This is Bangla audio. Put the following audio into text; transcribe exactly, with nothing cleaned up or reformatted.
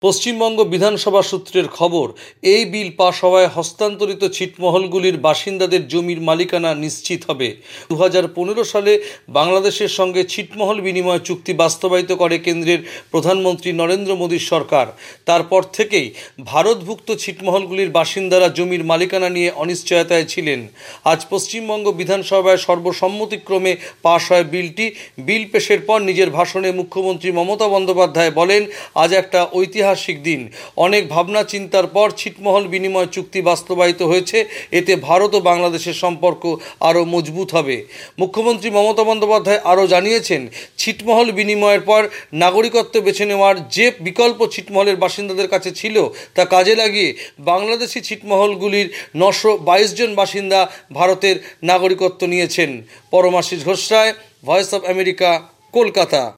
পশ্চিমবঙ্গ বিধানসভা সূত্রের খবর, এই বিল পাশ হওয়ায় হস্তান্তরিত ছিটমহলগুলির বাসিন্দাদের জমির মালিকানা নিশ্চিত হবে। দু হাজার পনেরো সালে বাংলাদেশের সঙ্গে ছিটমহল বিনিময় চুক্তি বাস্তবায়িত করে কেন্দ্রের প্রধানমন্ত্রী নরেন্দ্র মোদীর সরকার। তারপর থেকেই ভারতভুক্ত ছিটমহলগুলির বাসিন্দারা জমির মালিকানা নিয়ে অনিশ্চয়তায় ছিলেন। আজ পশ্চিমবঙ্গ বিধানসভায় সর্বসম্মতিক্রমে পাশ হয় বিলটি। বিল পেশের পর নিজের ভাষণে মুখ্যমন্ত্রী মমতা বন্দ্যোপাধ্যায় বলেন, আজ একটা ঐতিহাসিক দিন। অনেক ভাবনা চিন্তার পর ছিটমহল বিনিময় চুক্তি বাস্তবায়িত হয়েছে। এতে ভারত ও বাংলাদেশের সম্পর্ক আরও মজবুত হবে। মুখ্যমন্ত্রী মমতা বন্দ্যোপাধ্যায় আরও জানিয়েছেন, ছিটমহল বিনিময়ের পর নাগরিকত্ব বেছে নেওয়ার যে বিকল্প ছিটমহলের বাসিন্দাদের কাছে ছিল, তা কাজে লাগিয়ে বাংলাদেশি ছিটমহলগুলির নশো বাইশ জন বাসিন্দা ভারতের নাগরিকত্ব নিয়েছেন। Paramashis Ghosh Roy, voice of America, Kolkata.